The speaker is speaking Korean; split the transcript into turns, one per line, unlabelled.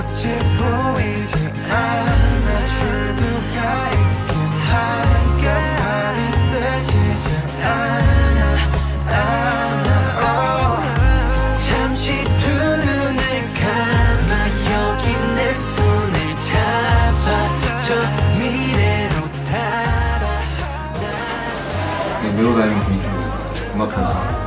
끝이 보이지 않아 출구가 있긴 할까 발이 뜨지지 않아 잠시 두 눈을 감아 여기 내 손을 잡아줘 미래로 달아
외우다니면 재밌습니다. 음악하는